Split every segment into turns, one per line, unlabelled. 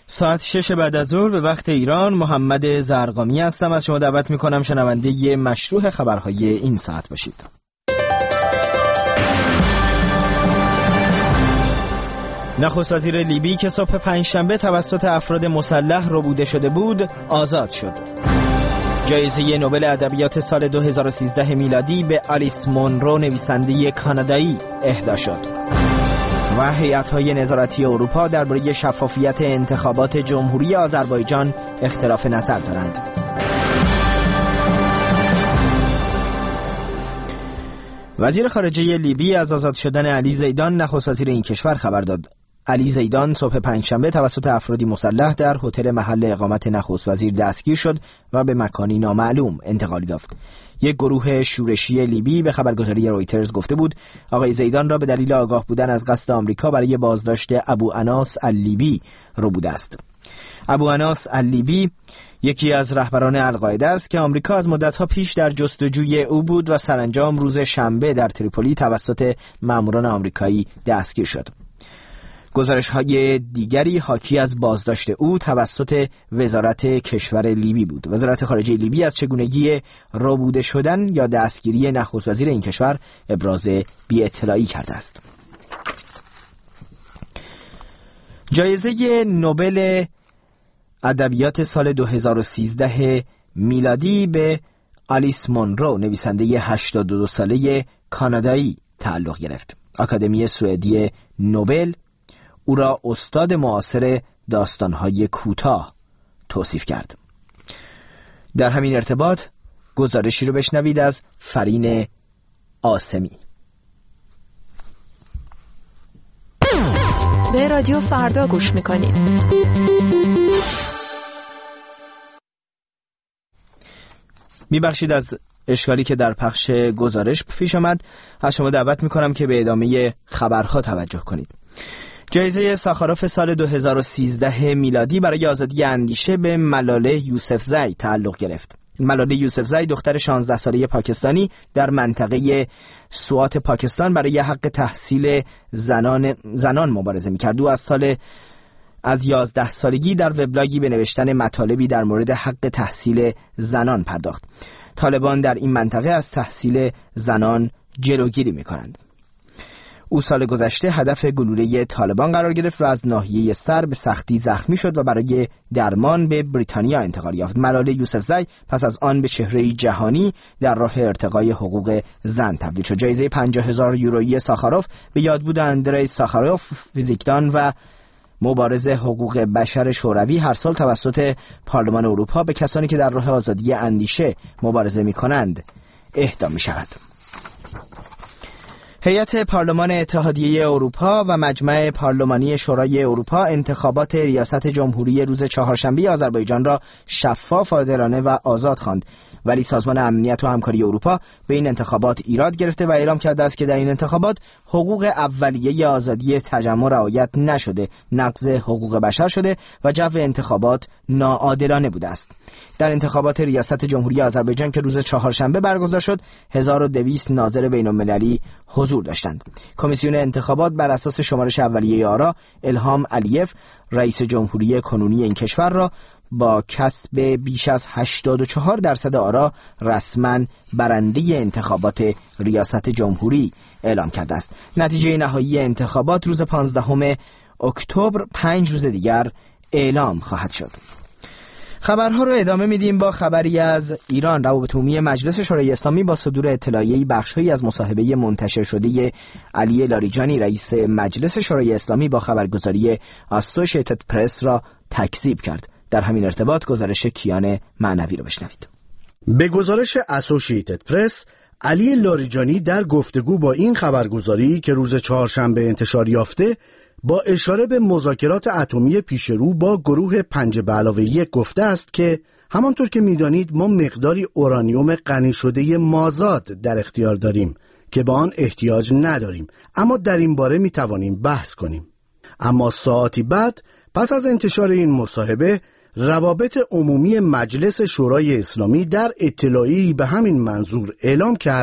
ساعت 6 بعد از ظهر به وقت ایران. محمد زرقامی هستم. از شما دعوت میکنم شنونده مشروع خبرهای این ساعت باشید. نخست وزیر لیبی که صبح پنجشنبه توسط افراد مسلح ربوده شده بود آزاد شد. جایزه نوبل ادبیات سال 2013 میلادی به آلیس مونرو نویسنده کانادایی اهدا شد. و هیئت‌های نظارتی اروپا درباره شفافیت انتخابات جمهوری آذربایجان اختلاف نظر دارند. وزیر خارجه لیبی از آزاد شدن علی زیدان نخست وزیر این کشور خبر داد. علی زیدان صبح پنجشنبه توسط افرادی مسلح در هتل محل اقامت نخست وزیر دستگیر شد و به مکانی نامعلوم انتقال یافت. یک گروه شورشی لیبی به خبرگزاری رویترز گفته بود آقای زیدان را به دلیل آگاه بودن از قصد آمریکا برای بازداشت ابو اناس اللیبی ربوده است. ابو اناس اللیبی یکی از رهبران القاعده است که آمریکا از مدت‌ها پیش در جستجوی او بود و سرانجام روز شنبه در تریپولی توسط ماموران آمریکایی دستگیر شد. گزارش‌های دیگری حاکی از بازداشت او توسط وزارت کشور لیبی بود. وزارت خارجه لیبی از چگونگی ربوده شدن یا دستگیری نخست وزیر این کشور ابراز بی‌اطلاعی کرده است. جایزه نوبل ادبیات سال 2013 میلادی به آلیس مونرو نویسنده 82 ساله کانادایی تعلق گرفت. آکادمی سوئدی نوبل او را استاد معاصر داستان‌های کوتاه توصیف کرد. در همین ارتباط گزارشی رو بشنوید از فرین آسمی.
به رادیو فردا گوش میکنید.
میبخشید از اشکالی که در پخش گزارش پیش آمد. از شما دعوت میکنم که به ادامه خبرها توجه کنید. جایزه ساخاروف سال 2013 میلادی برای آزادی اندیشه به ملاله یوسفزئی تعلق گرفت. ملاله یوسفزئی دختر 16 ساله پاکستانی در منطقه سوات پاکستان برای حق تحصیل زنان مبارزه می‌کرد. او از 11 سالگی در وبلاگی به نوشتن مطالبی در مورد حق تحصیل زنان پرداخت. طالبان در این منطقه از تحصیل زنان جلوگیری می‌کنند. او سال گذشته هدف گلوله طالبان قرار گرفت و از ناحیه سر به سختی زخمی شد و برای درمان به بریتانیا انتقال یافت. ملاله یوسفزئی پس از آن به چهره جهانی در راه ارتقای حقوق زن تبدیل شد. جایزه 50,000 یورویی ساخاروف به یادبود اندری ساخاروف، فیزیکدان و مبارز حقوق بشر شوروی، هر سال توسط پارلمان اروپا به کسانی که در راه آزادی اندیشه مبارزه می‌کنند اهدا می‌شود. هیئت پارلمان اتحادیه اروپا و مجمع پارلمانی شورای اروپا انتخابات ریاست جمهوری روز چهارشنبه آذربایجان را شفاف، عادلانه و آزاد خواند. ولی سازمان امنیت و همکاری اروپا به این انتخابات ایراد گرفته و اعلام کرده است که در این انتخابات حقوق اولیه آزادی تجمع رعایت نشده، نقض حقوق بشر شده و جو انتخابات ناعادلانه بوده است. در انتخابات ریاست جمهوری آذربایجان که روز چهارشنبه برگزار شد، 1200 ناظر بین‌المللی حضور داشتند. کمیسیون انتخابات بر اساس شمارش اولیه آرا الهام علیف، رئیس جمهوری کنونی این کشور را با کسب بیش از 84% آرا رسما برنده انتخابات ریاست جمهوری اعلام کرده است. نتیجه نهایی انتخابات روز 15 اکتبر 5 روز دیگر اعلام خواهد شد. خبرها رو ادامه میدیم با خبری از ایران. روابط عمومی مجلس شورای اسلامی با صدور اطلاعیه‌ای بخش‌هایی از مصاحبه منتشر شده علی لاریجانی رئیس مجلس شورای اسلامی با خبرگزاری اسوسییتد پرس را تکذیب کرد. در همین ارتباط گزارش کیان معنوی رو بشنوید.
به گزارش اسوسییتد پرس، علی لاریجانی در گفتگو با این خبرگزاری که روز چهارشنبه انتشار یافته با اشاره به مذاکرات اتمی پیشرو با گروه 5+1 گفته است که همانطور که می‌دانید ما مقداری اورانیوم غنی شده مازاد در اختیار داریم که به آن احتیاج نداریم، اما در این باره می‌توانیم بحث کنیم. اما ساعتی بعد پس از انتشار این مصاحبه، روابط عمومی مجلس شورای اسلامی در اطلاعی به همین منظور اعلام کرد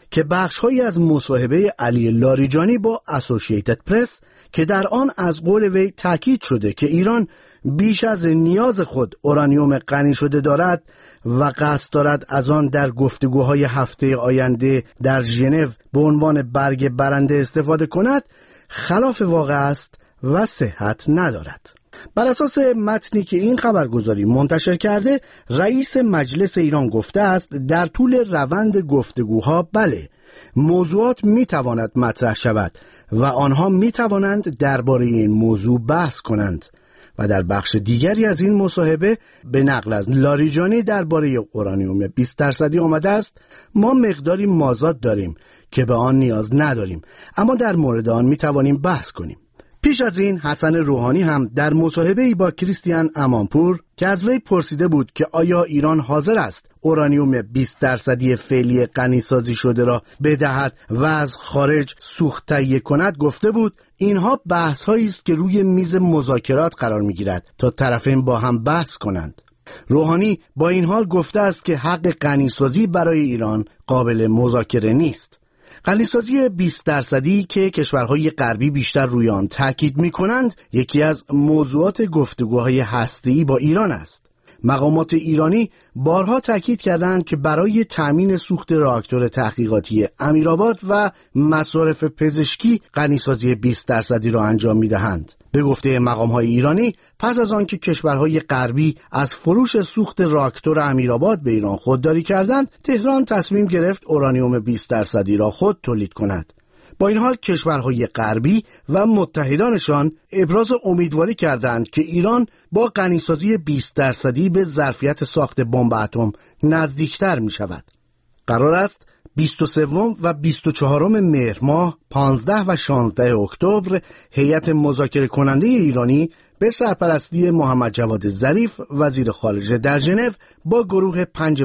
که بخش‌هایی از مصاحبه علی لاریجانی با اسوسییتد پرس که در آن از قول وی تاکید شده که ایران بیش از نیاز خود اورانیوم غنی شده دارد و قصد دارد از آن در گفتگوهای هفته آینده در ژنو به عنوان برگ برنده استفاده کند، خلاف واقع است و صحت ندارد. بر اساس متنی که این خبرگزاری منتشر کرده، رئیس مجلس ایران گفته است در طول روند گفتگوها بله، موضوعات میتواند مطرح شود و آنها میتوانند درباره این موضوع بحث کنند. و در بخش دیگری از این مصاحبه به نقل از لاریجانی درباره اورانیوم 20% آمده است: ما مقداری مازاد داریم که به آن نیاز نداریم، اما در مورد آن میتوانیم بحث کنیم. پیش از این حسن روحانی هم در مصاحبه‌ای با کریستیان امانپور که از وی پرسیده بود که آیا ایران حاضر است اورانیوم 20% فعلی غنی‌سازی شده را بدهد و از خارج سوخت تهیه کند، گفته بود اینها بحث‌هایی است که روی میز مذاکرات قرار می‌گیرد تا طرفین با هم بحث کنند. روحانی با این حال گفته است که حق غنی‌سازی برای ایران قابل مذاکره نیست. غنی‌سازی 20% که کشورهای غربی بیشتر روی آن تاکید می‌کنند، یکی از موضوعات گفتگوهای هسته‌ای با ایران است. مقامات ایرانی بارها تاکید کردند که برای تأمین سوخت راکتور تحقیقاتی امیرآباد و مصارف پزشکی غنی‌سازی 20% را انجام می‌دهند. به گفته مقام‌های ایرانی، پس از آنکه کشورهای غربی از فروش سوخت راکتور امیرآباد به ایران خودداری کردند، تهران تصمیم گرفت اورانیوم 20% را خود تولید کند. با این حال کشورهای غربی و متحدانشان ابراز امیدواری کردند که ایران با غنی‌سازی 20% به ظرفیت ساخت بمب اتم نزدیکتر می شود. قرار است 23 و 24 مهر ماه، 15 و 16 اکتبر هیئت مذاکره کننده ایرانی به سرپرستی محمد جواد ظریف وزیر خارجه در ژنو با گروه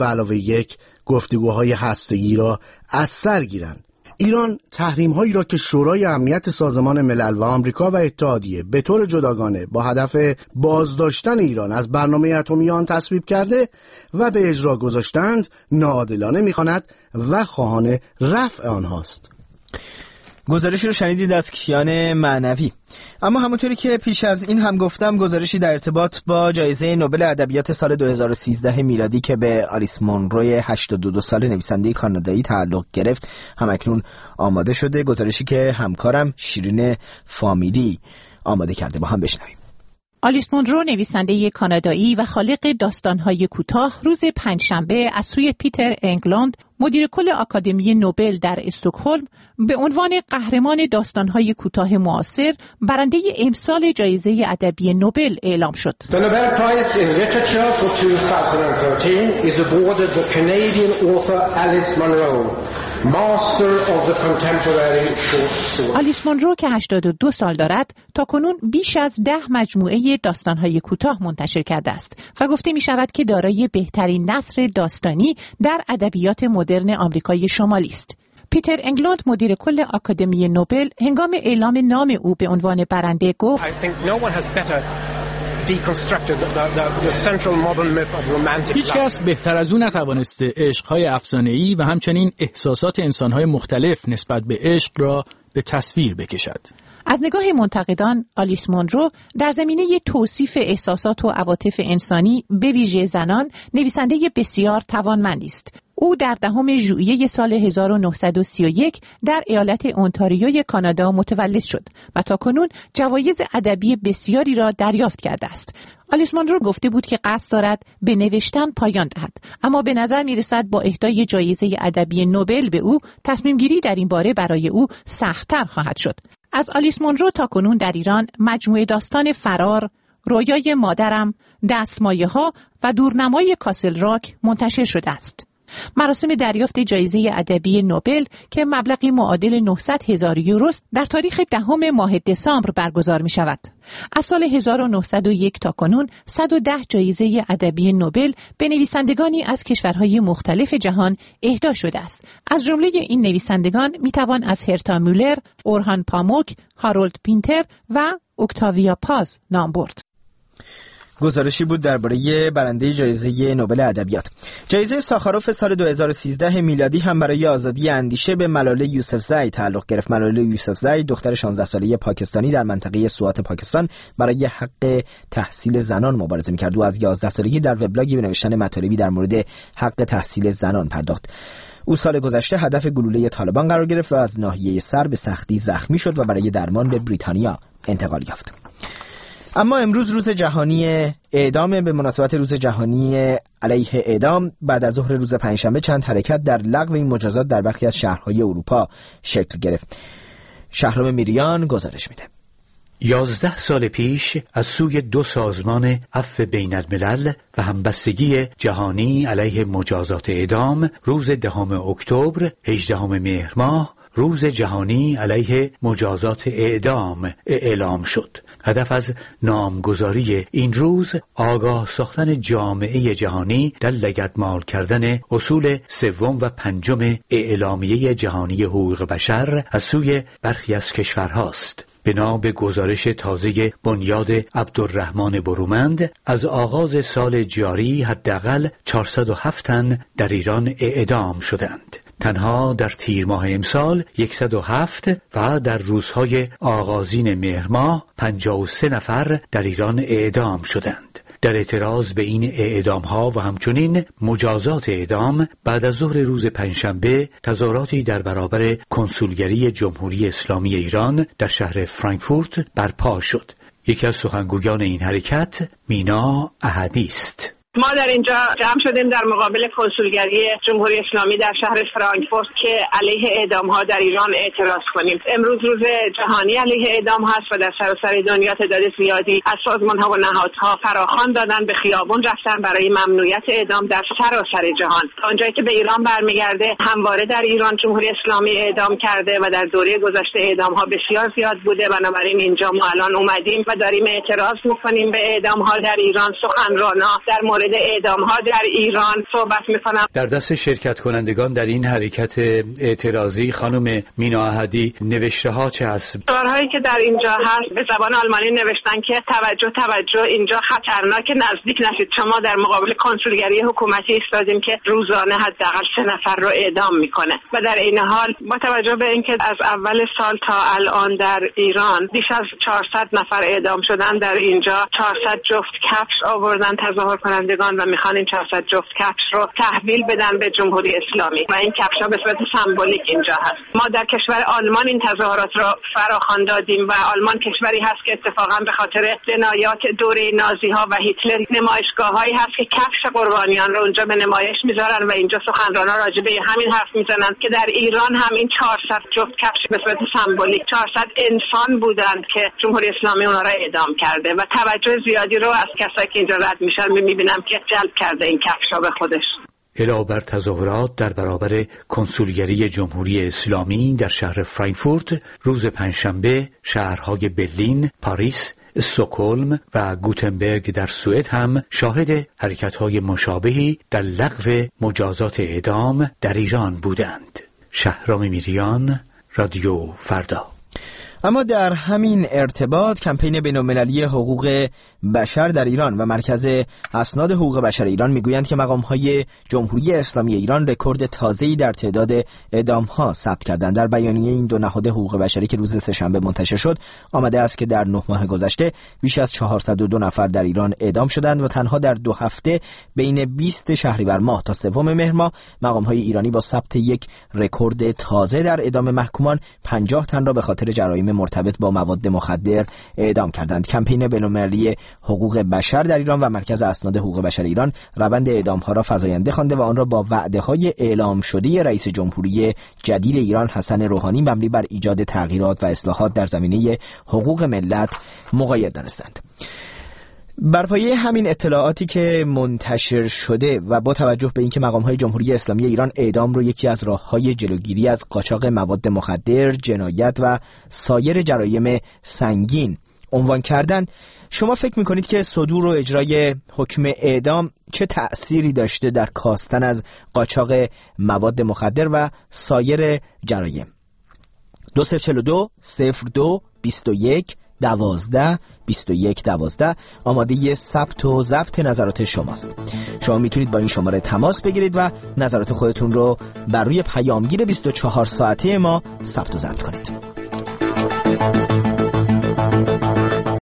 5+1 گفتگوهای هسته‌ای را از سر گیرند. ایران تحریم‌هایی را که شورای امنیت سازمان ملل و آمریکا و اتحادیه به طور جداگانه با هدف بازداشتن ایران از برنامه اتمی آن تصویب کرده و به اجرا گذاشتند، ناعادلانه می‌خواند و خواهان رفع آنهاست.
گزارشی رو شنیدید از کیان معنوی. اما همونطوری که پیش از این هم گفتم، گزارشی در ارتباط با جایزه نوبل ادبیات سال 2013 میلادی که به آلیس مونروی 82 ساله نویسنده کانادایی تعلق گرفت همکنون آماده شده. گزارشی که همکارم شیرین فامیلی آماده کرده، با هم بشنویم.
آلیس مونرو، نویسنده کانادایی و خالق داستان‌های کوتاه، روز پنجشنبه از سوی پیتر انگلند، مدیر کل آکادمی نوبل در استکهلم، به عنوان قهرمان داستان‌های کوتاه معاصر برنده امسال جایزه ادبی نوبل اعلام شد.
The Nobel Prize in Literature for 2013 is awarded the Canadian author Alice Munro, master of the contemporary short story.
آلیس مونرو که 82 سال دارد، تاکنون بیش از 10 مجموعه داستان‌های کوتاه منتشر کرده است و گفته می‌شود که دارای بهترین نثر داستانی در ادبیات مدرن آمریکای شمالی است. پیتر انگلند، مدیر کل آکادمی نوبل، هنگام اعلام نام او به عنوان برنده گفت:
هیچ کس بهتر از او نتوانسته عشق‌های افسانه‌ای و همچنین احساسات انسان‌های مختلف نسبت به عشق را به تصویر بکشد.
از نگاه منتقدان، آلیس مونرو در زمینه توصیف احساسات و عواطف انسانی، به ویژه زنان، نویسنده بسیار توانمندی است. او در 10 ژوئیه سال 1931 در ایالت اونتاریوی کانادا متولد شد و تاکنون جوایز ادبی بسیاری را دریافت کرده است. آلیس مونرو گفته بود که قصد دارد به نوشتن پایان دهد، اما به نظر می‌رسد با اهدای جایزه ادبی نوبل به او، تصمیم گیری در این باره برای او سخت‌تر خواهد شد. از آلیس مونرو تاکنون در ایران مجموعه داستان فرار، رویای مادرم، دستمایه‌ها و دورنمای کاسل راک منتشر شده است. مراسم دریافت جایزه ادبی نوبل که مبلغی معادل 900,000 یورو در تاریخ 10 ماه دسامبر برگزار می شود. از سال 1901 تا کنون 110 جایزه ادبی نوبل به نویسندگانی از کشورهای مختلف جهان اهدا شده است. از جمله این نویسندگان می توان از هرتا مولر، اورهان پاموک، هارولد پینتر و اکتاویا پاز نام برد.
گزارشی بود درباره برنده جایزه نوبل ادبیات. جایزه ساخاروف سال 2013 میلادی هم برای آزادی اندیشه به ملاله یوسفزئی تعلق گرفت. ملاله یوسفزئی دختر 16 ساله پاکستانی در منطقه سوات پاکستان برای حق تحصیل زنان مبارزه می‌کرد و از 11 سالگی در وبلاگی به نوشتن مطالبی در مورد حق تحصیل زنان پرداخت. او سال گذشته هدف گلوله طالبان قرار گرفت و از ناحیه سر به سختی زخمی شد و برای درمان به بریتانیا انتقال یافت. اما امروز روز جهانی اعدام. به مناسبت روز جهانی علیه اعدام بعد از ظهر روز پنجشنبه چند حرکت در لغو این مجازات در برخی از شهرهای اروپا شکل گرفت. شهرام میریان گزارش میده.
11 سال پیش از سوی 2 سازمان عفو بین الملل و همبستگی جهانی علیه مجازات اعدام روز 10 اکتبر 18 مهر ماه روز جهانی علیه مجازات اعدام اعلام شد. هدف از نامگذاری این روز آگاه ساختن جامعه جهانی در لگدمال کردن اصول 3 و 5 اعلامیه جهانی حقوق بشر از سوی برخی از کشورهاست. بنا به گزارش تازه بنیاد عبدالرحمن برومند از آغاز سال جاری حداقل 407 تن در ایران اعدام شدند. تنها در تیر ماه امسال 107 و در روزهای آغازین مهر ماه 53 نفر در ایران اعدام شدند. در اعتراض به این اعدام‌ها و همچنین مجازات اعدام بعد از ظهر روز پنجشنبه تظاهراتی در برابر کنسولگری جمهوری اسلامی ایران در شهر فرانکفورت برپا شد. یکی از سخنگویان این حرکت مینا احدی است.
ما در اینجا جمع شدیم در مقابل کنسولگری جمهوری اسلامی در شهر فرانکفورت که علیه اعدام‌ها در ایران اعتراض کنیم. امروز روز جهانی علیه اعدام هست و در سراسر دنیا تعداد زیادی از سازمان‌ها و نهادها فراخوان دادن، به خیابان رفتن برای ممنوعیت اعدام در سراسر جهان. تا اونجایی که به ایران برمیگرده، همواره در ایران جمهوری اسلامی اعدام کرده و در دوره گذشته اعدام‌ها بسیار زیاد بوده. بنابراین اینجا ما الان اومدیم و داریم اعتراض می‌کنیم به اعدام‌ها در ایران. سخنرانا در مورد اعدام‌ها در ایران صحبت می‌کنم.
در دست شرکت کنندگان در این حرکت اعتراضی خانم مینا احدی نوشته‌ها چه هست؟
شعارهایی که در اینجا هست به زبان آلمانی نوشتن که توجه اینجا خطرناک، نزدیک نشید. شما در مقابل کنسولگری حکومتی ایستادیم که روزانه حداقل 3 نفر رو اعدام میکنه و در این حال با توجه به اینکه از اول سال تا الان در ایران بیش از 400 نفر اعدام شدن، در اینجا 400 جفت کفش آوردن تظاهر کنندگان و میخوان این 400 جفت کفش رو تحویل بدن به جمهوری اسلامی و این کفش‌ها به صورت سمبولیک اینجا هست. ما در کشور آلمان این تظاهرات رو فراخوان دادیم و آلمان کشوری هست که اتفاقا به خاطر جنایات دوره نازی‌ها و هیتلر نمایشگاه‌هایی هست که کفش قربانیان رو اونجا به نمایش میذارن و اینجا سخنران‌ها راجع به همین حرف میزنن که در ایران هم این 400 جفت کفش به صورت سمبولیک 400 انسان بودند که جمهوری اسلامی اونها را اعدام کرده و توجه زیادی رو از کسایی که اینجا رد میشن میبینم که جلب کرده این کفشا به خودش.
علاوه بر تظاهرات در برابر کنسولگری جمهوری اسلامی در شهر فرانکفورت، روز پنجشنبه شهرهای برلین، پاریس، استکهلم و گوتنبرگ در سوئد هم شاهد حرکت‌های مشابهی در لغو مجازات اعدام در ایران بودند. شهرام میریان، رادیو فردا.
اما در همین ارتباط کمپین بین‌المللی حقوق بشر در ایران و مرکز اسناد حقوق بشر ایران میگویند که مقام‌های جمهوری اسلامی ایران رکورد تازه‌ای در تعداد اعدام‌ها ثبت کردند. در بیانیه این 2 نهاد حقوق بشری که روز سه‌شنبه منتشر شد آمده است که در 9 ماه گذشته بیش از 402 نفر در ایران اعدام شدند و تنها در 2 هفته بین 20 شهریور ماه تا 3 مهر ماه مقام‌های ایرانی با ثبت یک رکورد تازه در اعدام محکومان 50 تن را به خاطر جرایم مرتبط با مواد مخدر اعدام کردند. کمپین بین‌المللی حقوق بشر در ایران و مرکز اسناد حقوق بشر ایران روند اعدام‌ها را فزاینده خوانده و آن را با وعده‌های اعلام شده رئیس جمهوری جدید ایران حسن روحانی مبنی بر ایجاد تغییرات و اصلاحات در زمینه حقوق ملت مقید دانستند. بر پایه همین اطلاعاتی که منتشر شده و با توجه به اینکه مقام‌های جمهوری اسلامی ایران اعدام رو یکی از راه‌های جلوگیری از قاچاق مواد مخدر، جنایت و سایر جرایم سنگین عنوان کردند، شما فکر می‌کنید که صدور و اجرای حکم اعدام چه تأثیری داشته در کاستن از قاچاق مواد مخدر و سایر جرایم؟ 2042 02 21 12 21 12 آماده ثبت و ضبط نظرات شماست. شما میتونید با این شماره تماس بگیرید و نظرات خودتون رو بر روی پیامگیر 24 ساعته ما ثبت و ضبط کنید.